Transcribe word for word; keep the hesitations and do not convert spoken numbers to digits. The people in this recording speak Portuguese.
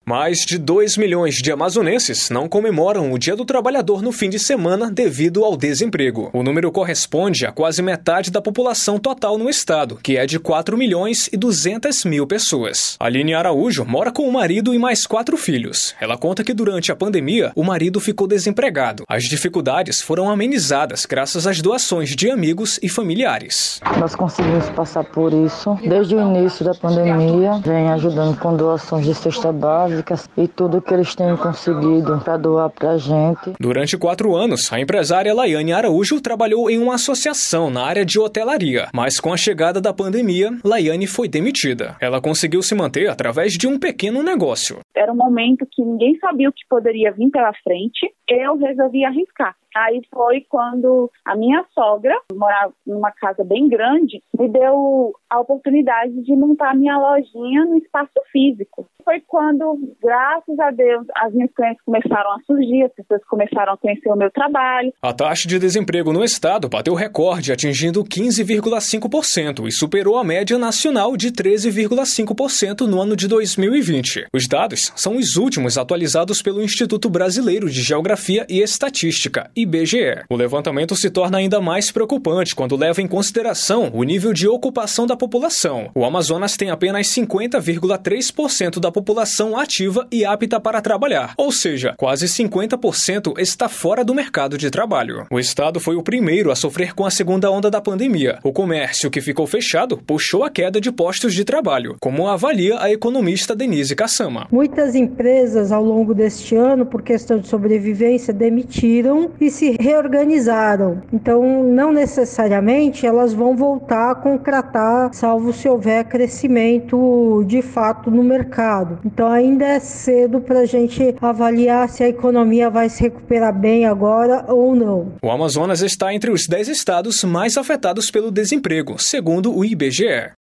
Mais de dois milhões de amazonenses não comemoram o Dia do Trabalhador no fim de semana devido ao desemprego. O número corresponde a quase metade da população total no estado, que é de quatro milhões e duzentas mil pessoas. Aline Araújo mora com o marido e mais quatro filhos. Ela conta que durante a pandemia, o marido ficou desempregado. As dificuldades foram amenizadas graças às doações de amigos e familiares. Nós conseguimos passar por isso desde o início da pandemia, vem ajudando com doações de cesta básica e tudo que eles têm conseguido para doar para a gente. Durante quatro anos, a empresária Laiane Araújo trabalhou em uma associação na área de hotelaria, mas com a chegada da pandemia, Laiane foi demitida. Ela conseguiu se manter através de um pequeno negócio. Era um momento que ninguém sabia o que poderia vir pela frente, eu resolvi arriscar. Aí foi quando a minha sogra, morava numa casa bem grande, me deu a oportunidade de montar a minha lojinha no espaço físico. Foi quando, graças a Deus, as minhas clientes começaram a surgir, as pessoas começaram a conhecer o meu trabalho. A taxa de desemprego no estado bateu recorde, atingindo quinze vírgula cinco por cento e superou a média nacional de treze vírgula cinco por cento no ano de dois mil e vinte. Os dados são os últimos atualizados pelo Instituto Brasileiro de Geografia e Estatística, I B G E. O levantamento se torna ainda mais preocupante quando leva em consideração o nível de ocupação da população. O Amazonas tem apenas cinquenta vírgula três por cento da população ativa e apta para trabalhar, ou seja, quase cinquenta por cento está fora do mercado de trabalho. O estado foi o primeiro a sofrer com a segunda onda da pandemia. O comércio que ficou fechado puxou a queda de postos de trabalho, como avalia a economista Denise Kassama. Muitas empresas ao longo deste ano, por questão de sobrevivência, demitiram e se reorganizaram. Então, não necessariamente elas vão voltar a contratar, salvo se houver crescimento de fato no mercado. Então, ainda é cedo para a gente avaliar se a economia vai se recuperar bem agora ou não. O Amazonas está entre os dez estados mais afetados pelo desemprego, segundo o I B G E.